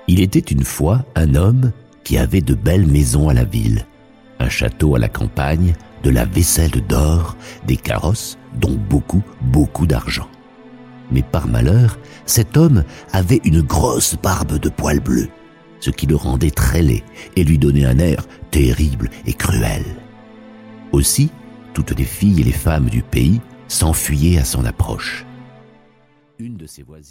Il était une fois un homme qui avait de belles maisons à la ville, un château à la campagne, de la vaisselle d'or, des carrosses, dont beaucoup d'argent. Mais par malheur, cet homme avait une grosse barbe de poils bleus, ce qui le rendait très laid et lui donnait un air terrible et cruel. Aussi, toutes les filles et les femmes du pays s'enfuyaient à son approche. Une de ses voisines